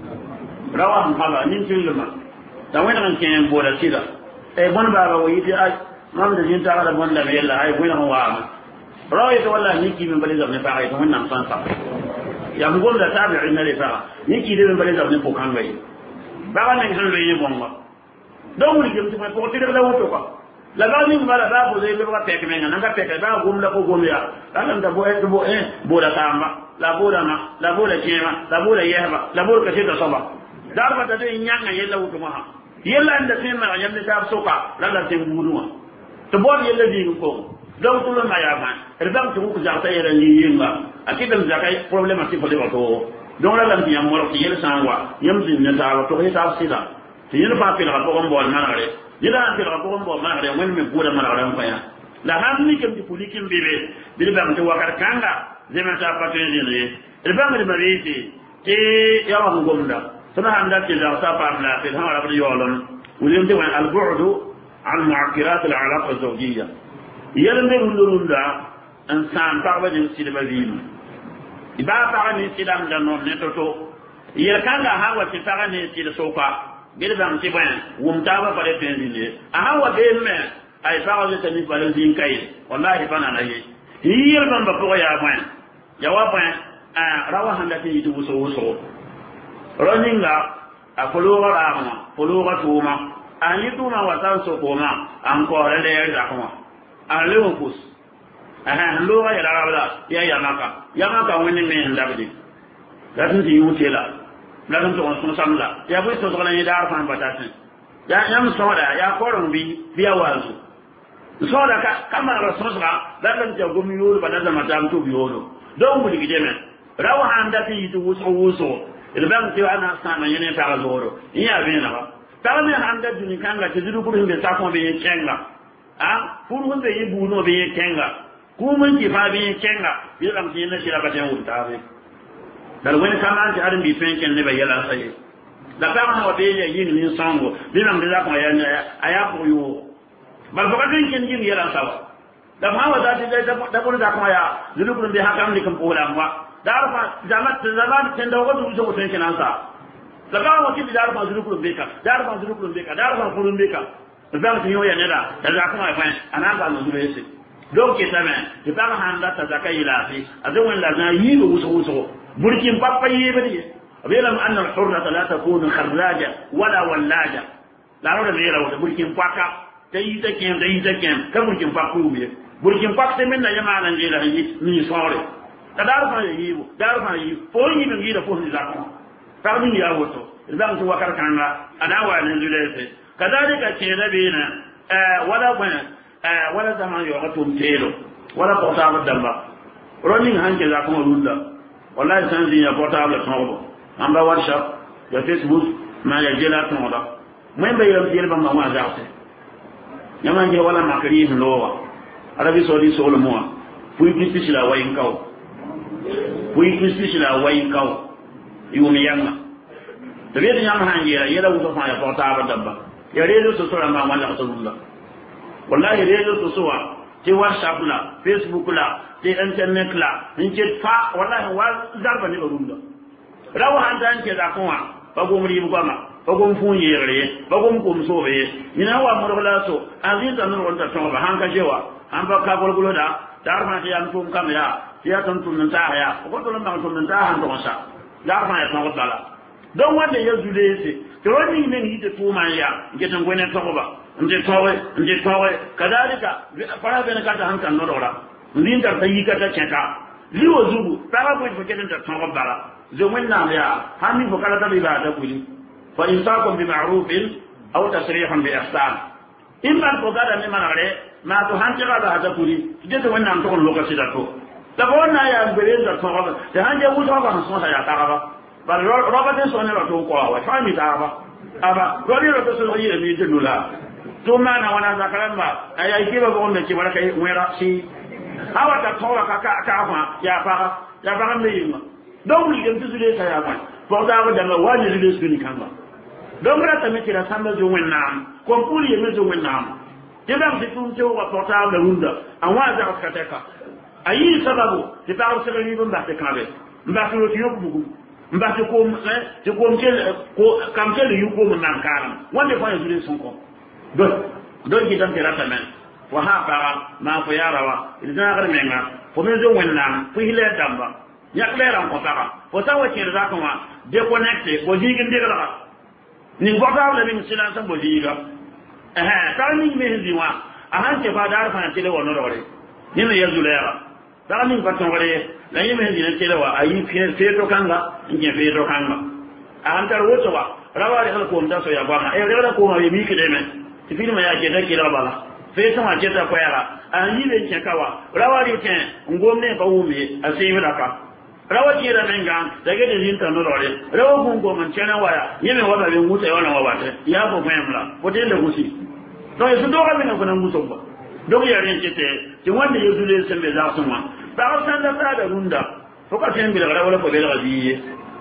rawan papa ni tin luma da wani kan ke boda sida e bon baba wo yidi ai mam da jin ta ga bon la be la ai ko na wa rawi to wallahi ni ki min bale da ne fa ai to wannan san sa ya mu gonda tabi'in na le fa ni ki de min bale da ne ko kan gai ba wannan kan le yi bon ma don wuri ke mutum ko tire da wuto ka la ba ni mala ba bo zai ba peke men nan ka peke ba gum la ko gum ya dan da bo e bo e bo da tamba la bo da ma la bo da kema la bo da yeba la bo ka ce da saba dar ba da dai nyanga yella wuto ma yella inda sai ma yalla da soka la la tin buruwa to bo yella di ko don to ma ya ma erban to ku ja ta yera ni yinga akidan da kai problem ati ko de ko don la la ti am mo ki yella sanwa yam din na ta to he ta sida ti yella fa pila ko on bo manare yida pila ko on bo manare wani me buda manare ko ya la hamni kem ti pulikim bibe bi ba mto wakar kanga zema ta patene ne erban de mariti ti yawa ngomda sana handa ti da ta pa la fi ha ra yolon wulim de wan al bu'du an mu'akkirat al alaqa zawjiyya yelme wulurunda an san parba din silba vim iba para ni silam da non ne toto yer kanga hawa ti para ni sil soka gele bam ti ban wum tawa pare tendine a hawa be me ay para ni tani pare din kai wallahi bana na yi yer bam ba ko ya ban ya wa ban a rawa handa ti du so so roninga a kologa rama kologa tuma ani tuma watan so koma an ko rele da kuma an lewo kus aha loga ya rabala ya yamaka yamaka woni men dabdi latin ti yutela latin to on samla ya bo to kana da arfan batatin ya yam soda ya koron bi biya wazu soda ka kama rasulullah latin ta gomi yoro badaza matam to biyolo don mu dige men rawa anda ti yitu wuso wuso ilbam ti ana sana yene ta zoro iya bena ba ta men anda duni kanga ti duru kuru hinde ta ko be kenga ah furu hunde yibu no be kenga ku mun ki fa be kenga bi ram ti na shira baten wuta be dal wani kama anti arin bi penken ne be yala sai da ka ma be ye yin ni sango bi ram de la ko ya aya ko yo bal ko kan ken yin yala sawa da ma wa da ti da da ko da ko ya dulu kun be hakam ni kan pola ma da arfa jamat zaman ken da wato so ten ken ansa da ka wa ki da arfa dulu kun be ka da arfa dulu kun be ka da arfa kun be ka zan ti yoya ne da da za kuma fa ana ga no dure shi don ke sama ki ta handa ta zaka ila fi azan wala na yi do wuso wuso burkin pappa yi bari abelam anna al-hurra la takunu kharraja wala wallaja la ro da ne ra burkin paka tayi ta ken tayi ta ken ka burkin pakku mi burkin pak te men na yama nan je la yi ni sore da dar fa yi dar fa yi fo yi mi da fo ni zakko ta mi ya woto zan tu wakar kanga adawa ne dure shi كذلك كيربينا آه ولا بنا آه ولا زمان يوقتهم تيلو ولا قطاب الدم رنين هنك ذاكم الولا والله سنزين يا قطاب الصوب أما ورشة ya Facebook ma ya jela ton da mai bai ram jela ba ma wa za ta nyama je wala makari hin lowa arabi saudi solo mo fu kristi la wayin kaw fu kristi la wayin kaw yumi yanga da bai nyama han yera yera wuto fa ya porta ba dabba ya redo so so ma wala rasulullah wallahi redo so so wa ti WhatsApp la Facebook la ti internet la in ce fa wallahi wa zarba ne barunda rawa han dan ce da kuma ba go muri bu gama ba go fun yere ba go ko so be ina wa mu la so azin da nur wanda to ba han ka jewa an ba ka golgulo da dar ma ti an tum kam ya ya tan tum ta ya ko to na tum ta han to sa dar ma ya tan dala don wanda ya zude ce to wani ne ni da tuma ya getan gone to ba nje tawe nje tawe kadalika fara bena kata hanka nodora ndinda tayi kata cheka liwo zubu tara ko fokeden ta tawa bala zo menna ya hani fokala ta biba da kuli fa insakum bi ma'rufin aw tasrihan bi ihsan imma ko gada ne manare ma to hanke ga da kuli je to wannan to lokaci da to da bona ya gbere da tawa da hanje wuta ba so ya tara ba ba roba de so ne ro to ko wa fami ta ba aba rodi ro to so yi ne jidula tuma na wana zakaramba aya ikiba ko ne kibara kai wera si hawa ta towa ka ka ka fa ya fa ya fa me yima don wi dem tuzule ka ya fa ko da ba da wani zule su ni kamba don ra ta me kira samba jo wenna ko puli ye me jo wenna je da se tum jo wa porta da runda an wa za ka teka ayi sababu ti ta ko se ni ba te kabe mba ko ti yoku bugu mba ko eh ti ko mkel ko kam kel yu ko mun nan karam wande fa zule son ko don don ki dan tirata men wa ha bara ma ko yarawa idan gar menga ko men zo wenna fu hile damba nyak leran ko tara fo tawa ci da ko ma déconnecté ko jigi ndigala ni ngota le min silan san bo jiga eh ta ni me diwa ahan ke ba dar fa tele wono rore ni me yazulera ta ni ko ton wore la yime ni tele wa ayi fe fe to kanga nge fe to kanga ahan tar woto wa rawari hal ko mta so ya ba e rewra ko ma yimi ke deme tifini ma ya ke da kira bala fe sama ce ta koyara an yi ne ke kawa rawari ke ngomne ba wumi a sai da ka rawati da menga daga da zinta no rore rawo gun go man cena waya yeme wada be muta yana wabata ya bo memla ko de da gusi to yesu do ga mina ko nan guso ba do ya ren ce te ti wanda yesu le sembe za su ma ba san da ta da runda ko ka sen bi da rawo ko be da biye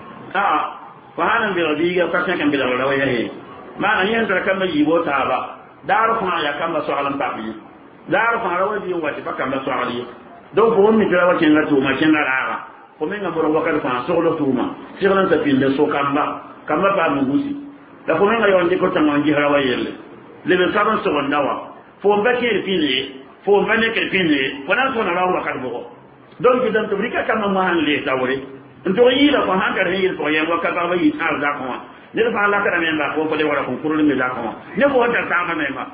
a fa hanan bi rabiga ka sen kan bi da rawo ya he ma nan yan tar kan yi bota ba dar fa ya kan ba so alam ta bi dar fa rawo bi wati fa kan ba so ali do bo mi jira wa ken la to ma ken la ra ko men ngoro wakal fa so lo to ma sirlan ta pinde so kamba kamba ba mu gusi da ko men ngayo ndi ko tan ngi rawa yelle le be saban so ndawa fo mbake fini fo mbane ke fini wana so na rawa wakal bo don ki dan to rika kama ma han le tawre ndo yi la ko han ka re ko yen wakal ba yi tar da ko ne fa la ka men ba ko ko le wara ko kuru ni da ko ne ko ta ta ma me ma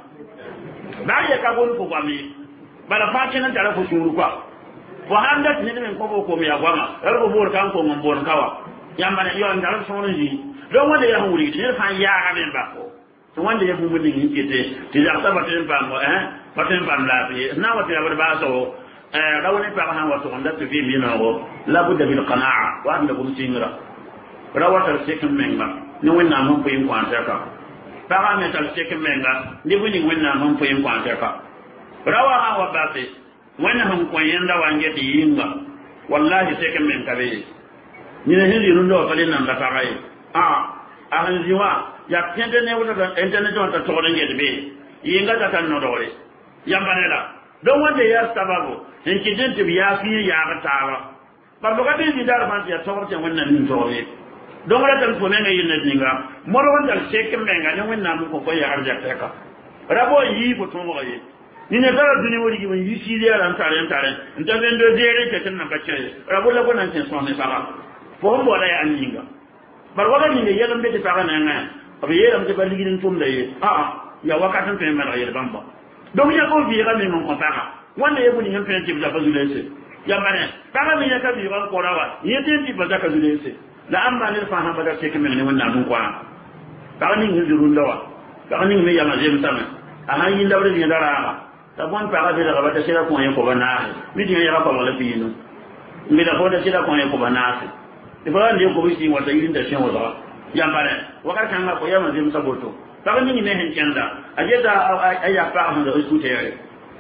da ya ka gon ko ba mi bala fa kenan tara ko shuru kwa wa handa ne men ko ko mi agwama ergo bor kan ko mon bor kawa yamba ne yo ndal so ni don wanda ya huri ne fa ya ga men ba ko to wanda ya bumu ni kete ti da ta baten pa mo eh baten pa la fi na wa ti ba so eh rawani pa ha wa to nda ti fi mi na go la budda bil qana'a wa anda kum singra rawata sekin menga ni wonna mon yin kwanta ka ta ha me tal sekin menga ni woni wonna mon yin kwanta ka rawa ha wa ba te wannan hankon da wange da yinga wallahi sai kan men kabe ni ne hindi rundo fa nan da farai a a hanjiwa ya kende ne wata da internet on ta to ne de be yinga da kan no dore yambanela don wanda ya sababu in kijin tibi ya fi ya ga tawa ba ba ga din da ban ya to ta wannan nin dore don wala tan ko ne yin ne dinga moro wanda sai kan men ga ne wannan ko ko ya arja ta ka rabo yi ko to mo ga yi ni ne dara duni wori gi yi siriya ran tare tare nda ben do zere ke tan ka cire rabu la ko nan sen so ne sara fo mo da ya anyinga bar wala ni ne yalan be ta kana nga abi yelam te baligi nin tum da ye a a ya wakatan te mera yel bamba donc ya ko bi ga min ko taka wanda yebu ni ngam fen ti da bazule se ya bane taka mi ya ka bi ran ko rawa yete ti bazaka zule se la amma ne fa ha bada se ke men ne wannan mun kwa taka ni ngi durun dawa taka ni me ya ma jem tama a han yin dawre ni dara ta bon para de la bata sira ko en ko bana mi di ya ko wala fi no mi da ko da sira ko en ko bana se e ba ndi ko bi si wata yin da shen wata yambare wakar kan ko yama zim saboto taga ni ne hen kenda ajeda aya pa han de scooter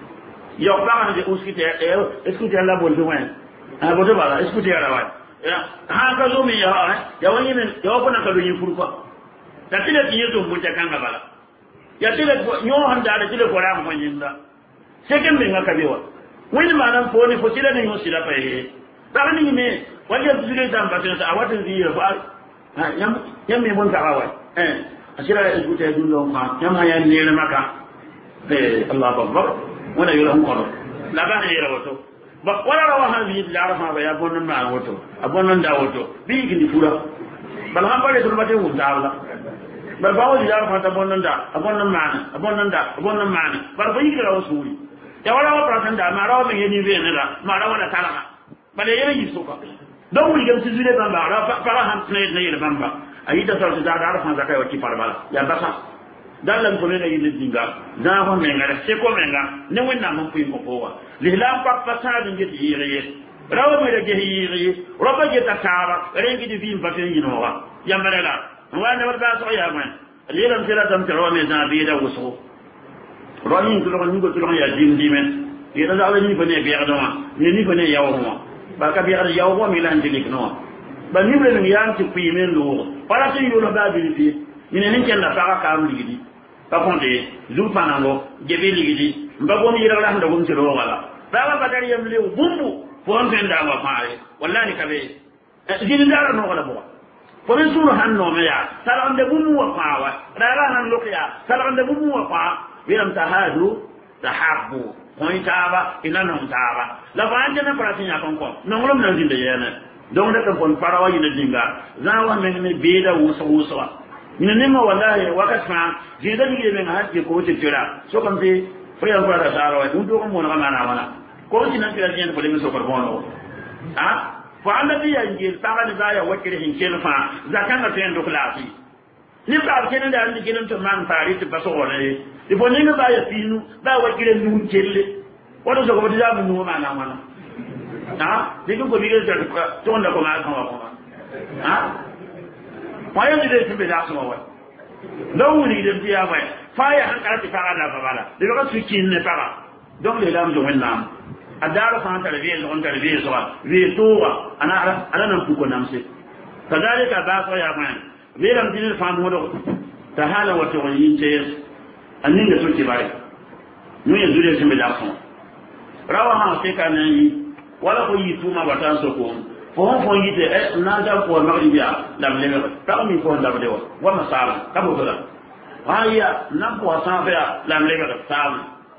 yo pa han de scooter e scooter la bon doin a bodo bala scooter la wa ya ha ka zo mi ya ya wani men ya ko na ka do yin furfa da tile ti yeto mun ta kan bala ya tile nyo han da tile ko ram ko nyinda seken me ngaka bewa wani manan fo ni fo tile ne yo sila pa e taga ni me wani ya tile da ba ta a watan zira fa yam yam me bon ta wa eh asira da gute dun lo ma yam ha yan ne maka eh Allah akbar wala yura hon kono la ba ne yura wato ba wala rawa han bi la rafa ba ya bonon ma wato abonon da wato bi gindi fura bal han bare dun mate wun dawla bal bawo di la rafa ta bonon da abonon ma abonon da abonon ma bal ba yikira wasuri ya wala wa pratan da ma rawa me yeni be ne la ma rawa na talama bal yene yi soka don wuli gam sizure bamba rafa para han ne ne bamba ayita sa da da rafa zakai wa ki parbala ya basa dalam ko ne yini dinga da ho menga se ko menga ne wonna mon puy ko powa lihlam pa fasad ngi yiri rawa me de yiri roba je ta tara rengi di vim batin yino wa yamala wa ne warba so ya man lilam sira tam tara me za bi da wuso ronin ko ko ko to ya dim dimen ida da ni bane bi adama ni ni bane yawo mo ba ka bi adama yawo mo mi lan dinik no ba ni bre ni yanti puy men lo para ti yo ba bi fi ni ne ken la para ka am ligidi pa konde zulfanango jebe ligidi mbago mi yira la ndo gum ci ro wala baba badari yam lew bumbu fo on fenda wa faare wallahi kabe jini dara no wala bo fo ni suru hanno me ya salam de bumbu wa faawa dara han lokya salam de bumbu wa fa wiram tahadu tahabbu on taaba inana on taaba la bande na pratin ya kon kon no ngolom na dinde yana donc da kon parawa yina dinga zawa men ne beda wusa wusa ina nima wallahi wakat fa jida ni ben hajje ko te tira so kam te friya ko da saro dum do ko mo na mana wana ko ti nan tira jeen ko le so ko bono ha fa annabi ya ngi taga ni baya wakire hin ken fa zakanga ten do klasi ni ba ken da andi ken to man fari te baso wala e ifo ni ba ya finu ba wakire ndu kelle wato so ko da mu no mana wana ha digo ko bige to nda ko ma kan wa ko ha waya ni de tibe da so wa no ni de biya wa faya han kala ti fara da babala de ko su kin ne fara donc le lam do wenna adara fa ta biye on ta biye so bi tuwa ana ana nan ku ko namse kadalika ba so ya man bi lam din fa mo do ta hala wa to yin ce annin da suke bai mu yanzu da tibe da so rawa ha sai kan yi wala ko yi tuma batan so ko fon fon yite e nada ko maghribiya lam le ta mi ko ndam dewa wa masala kabo to la haya nan ko safa lam le ga ta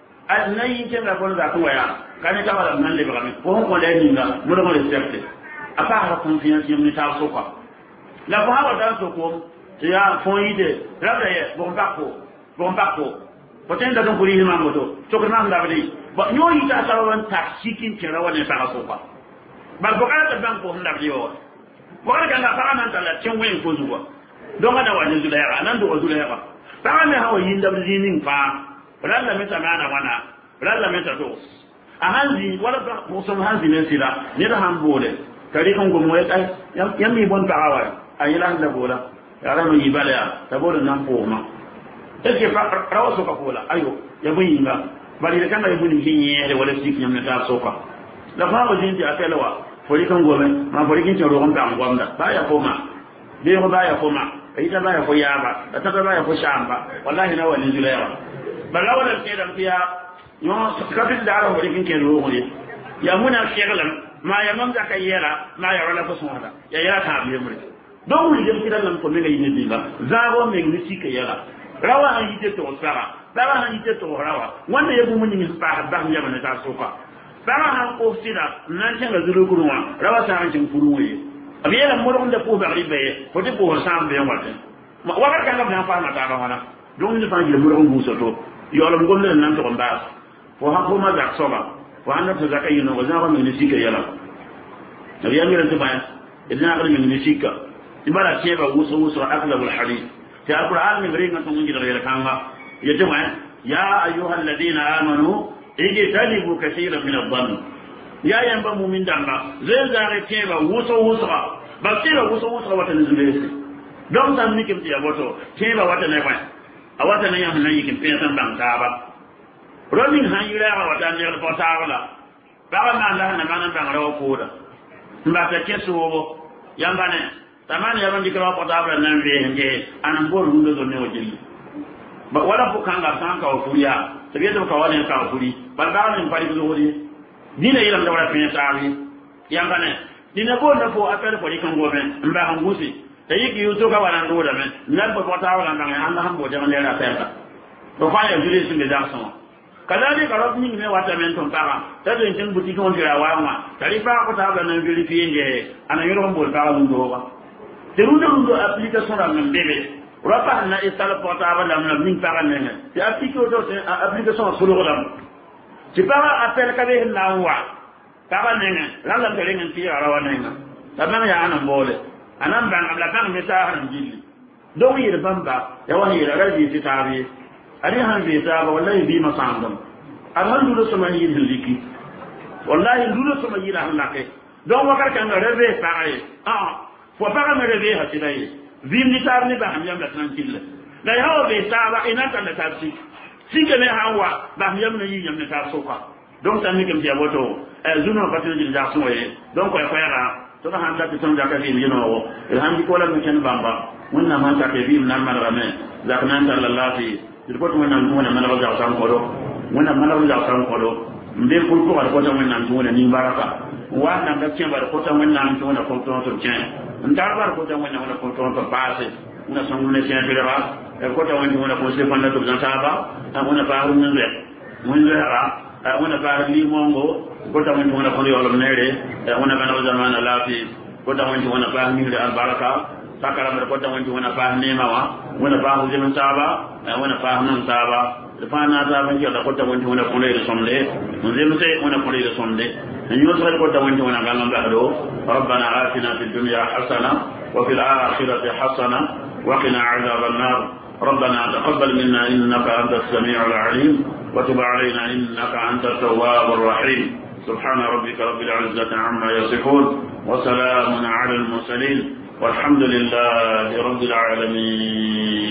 ai nayi ke na ko da ko ya kan ta wala nan le ba mi fon ko le ni na mo do mo le septe apa ha confiance yum ni ta so ko la ko ha da so ko ya fon yite la da ye bon ba ko bon ba ko potenda don ko ni ma mo to to ko nan da ba dai ba nyoyi ta sawan ta sikin ke rawa ne ta so ko bal bokala ban ko hunda biyo bokala kanga fara nan tala cin wayin ko zuwa don ada wani zulaya nan do zulaya ba ne hawo yin da zinin fa ralla meta mana wana ralla meta to a hanzi wala ko son hanzi ne sila ne da han bole kari kan gomo ya kai yan mi bon tawa ayila da bola ya ran yi bala ta bola nan ko ma take fa rawa so ka bola ayo ya bin ga bari da kana ibuni hinye da wala sikin ne ta soka da fa wajin ti akalawa fori kan gobe ma fori kin toro kan kan gwamda baya koma be ko baya koma kai ta baya ko yaba da ta baya ko shamba wallahi na wani zulaiwa balla wala ke da fiya yo kafin da ara fori kin ke ro ne ya muna sheglan ma ya mamda kai yara ma ya wala ko sunada ya yara ta biye muri don wuri da kidan nan ko me ne dinga zago me ni sika yara rawa an yite to sara rawa an yite to rawa wanda ya bu mun ni ba ba ya bana ta soka bara han ko sida nan tanga zuru kuruma rawa sa han cin kuruwe abiya mo ron da ko ba ribe ko ti ko sam be wate ma waka kan ga fa na ta ga wana don ni fa ji mo ron guso to yo la ngol nan to mba ko ha ko ma da soba wa an ta zakai no ga zama min sika yala abiya mi ran to baya idan ga min sika ibara ce ba guso guso aklabul hadith ta alquran min ringa to ngi da kan ga ya jama'a ya ayyuhal ladina amanu ijtanibu kaseeran min adh-dhann ya yamba mu'min danga zai zare keba wuso wuso ba kira wuso wuso wata nzulese donc tan mi kim ti aboto teba wata ne kwa awata ne yan nan yikin pe tan bang ta ba romin han yura wata ne ko ta wala ba ma Allah na manan bang rawo ko da mba ta keso wo yamba ne tamani ya bandi ko ko ta ba nan be nge anan go rundo do ne o jeli ba wala fu kanga san ka o kuriya tabe do ka wala ka o kuri ba ba ne pari do hori dina yilam da wala pe tawi yamba ne dina go na fo apel ko kan go men mba han gusi tayi ki yuto ka wala ndo da men nan ba ko ta wala nan Allah han bo de ne ra ta to fa ya juli sun da so kadali ka rob ni me wata men ton para ta do tin buti ko ndira wa ma tari fa ko ta ba nan juli fi nge ana yoro mbo ta ndo ba te rundo ndo application da men bebe rapa na install portable da men min para ne te application do te application solo ko dam ti para appel ka be na wa para ne ne la la ngere ngi ti ara wa ne na ta men ya ana mbole anan ban abla ban me ta han jili do yi bamba ya wa yi ra ji ti tabi ani han be ta ba wallahi bi masandam alhamdulillah sama yi liki wallahi dulu sama yi la halake do wakar kan rebe pareil ah fo para me rebe ha tilai vim ni tar ni ba ham yam la tranquille la yawo be ta ba ina tan la tasi sinke me hawa ba ham yam na yi yam na ta soka donc tan ni kem dia boto e zuno patin di da so ye donc ko ko yara to na han ta ton da ka fi ni no alhamdi ko la mi ken bamba wonna man ta ke bi nan man rame zaknan sallallahu ilikoto mwana mwana mana baza san kodo mwana mana baza san kodo mbe kulko ko ko mwana mwana ni baraka wa na da cin bar ko ta mwana mwana ko to to cin ndar bar ko ta mwana mwana ko to to passe una son ne cin bi ra ko ta mwana mwana ko se fanda to dan saba ta mwana ba ru nze mun ra mwana ba li mongo ko ta mwana mwana ko yo lo nere mwana bana baza mana lafi ko ta mwana mwana ba ni al baraka sakara mer ko ta mwana mwana ba ne mawa mwana ba hu jin saba wana fahamu saba fana ta ban da ko ta wanda wana kula da sonde mun zai mutai wana kula da sonde an yi wasu ko ta wanda wana galan da do rabbana atina fid dunya hasana wa fil akhirati hasana wa qina adhaban nar ربنا تقبل منا انك انت السميع العليم وتب علينا انك انت التواب الرحيم سبحان ربك رب العزه عما يصفون وسلام على المرسلين والحمد لله رب العالمين.